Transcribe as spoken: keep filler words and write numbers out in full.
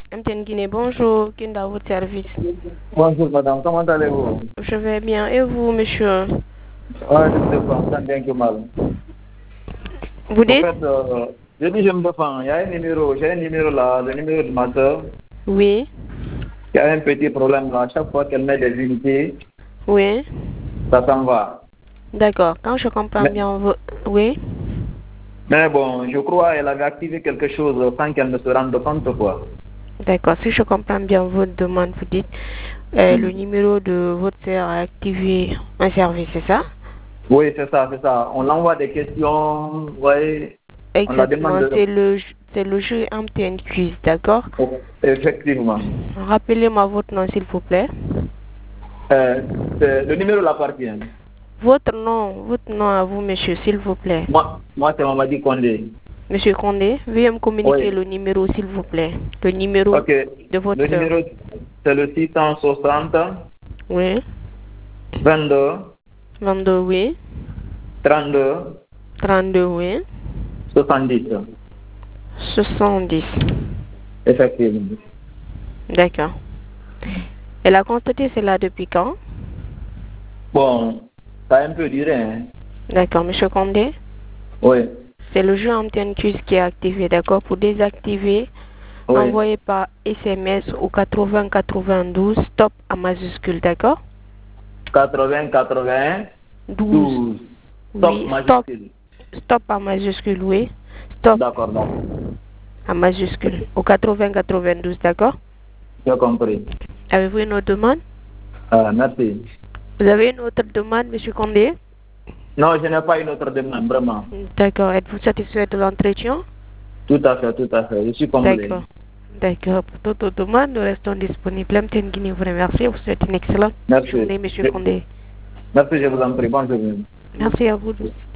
M T N Guinée, bonjour. Qui est dans votre service? Bonjour madame, comment allez-vous? Je vais bien. Et vous, monsieur? Ah, je me défends, tant bien que mal. Vous dites? En fait, euh, je dis je me défends. Il y a un numéro, j'ai un numéro là, le numéro de ma soeur. Oui. Il y a un petit problème là. À chaque fois qu'elle met des unités, Oui. ça s'en va. D'accord. Quand je comprends Mais, bien, vous... oui. mais bon, je crois qu'elle avait activé quelque chose sans qu'elle ne se rende compte quoi. D'accord. Si je comprends bien votre demande, vous dites euh, le numéro de votre sœur a activé un service, c'est ça? Oui, c'est ça, c'est ça. On l'envoie des questions, oui. On la demande Exactement. de... C'est le, c'est le jeu M T N Quiz, d'accord? Oh, effectivement. Rappelez-moi votre nom, s'il vous plaît. Euh, le numéro l'appartient. Votre nom, votre nom à vous, monsieur, s'il vous plaît. Moi, moi c'est Mamadi Condé. Monsieur Condé, veuillez me communiquer Oui. le numéro, s'il vous plaît. Le numéro okay. de votre Le soeur. numéro, c'est le six cent soixante. Oui. vingt-deux. vingt-deux, oui. trente-deux. trente-deux, oui. soixante-dix. soixante-dix. Effectivement. D'accord. Elle a constaté cela depuis quand? Bon, ça a un peu duré, hein. D'accord, monsieur Condé. Oui. C'est le jeu M T N Quiz qui est activé, d'accord? Pour désactiver, Oui. envoyez par S M S au quatre-vingts quatre-vingt-douze, stop à majuscule, d'accord? quatre-vingts quatre-vingt-douze. Stop Oui, stop. majuscule. Stop à majuscule, oui. Stop D'accord, d'accord. à majuscule au quatre-vingts quatre-vingt-douze, d'accord? J'ai compris. Avez-vous une autre demande? Ah, merci. Vous avez une autre demande, monsieur Condé? Non, je n'ai pas une autre demande, vraiment. D'accord. Êtes-vous satisfait de l'entretien? Tout à fait, tout à fait. Je suis comblé. D'accord. D'accord. Pour toute autre demande, nous restons disponibles. M T N Guinée vous remercie. Vous souhaite une excellente Merci. journée, monsieur Je... Condé. Merci, je vous en prie. Bonne journée. Merci à vous.